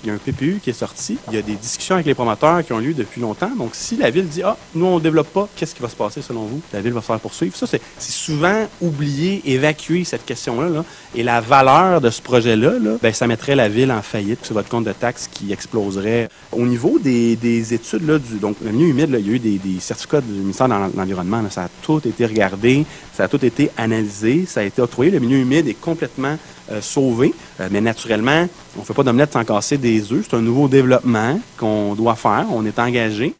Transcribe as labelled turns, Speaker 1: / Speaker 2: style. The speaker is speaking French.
Speaker 1: Il y a un PPU qui est sorti. Il y a des discussions avec les promoteurs qui ont lieu depuis longtemps. Donc, si la Ville dit « Ah, nous, on ne développe pas, qu'est-ce qui va se passer selon vous? » La Ville va se faire poursuivre. Ça, c'est souvent oublié, évacuer cette question-là. Là. Et la valeur de ce projet-là, là, ça mettrait la Ville en faillite sur votre compte de taxes qui exploserait. Au niveau des études, là, donc le milieu humide, là, il y a eu des certificats du ministère de l'Environnement. Là, ça a tout été regardé, ça a tout été analysé, ça a été octroyé. Le milieu humide est complètement sauvé. Mais naturellement, on ne fait pas d'omelette sans casser des œufs. C'est un nouveau développement qu'on doit faire. On est engagé.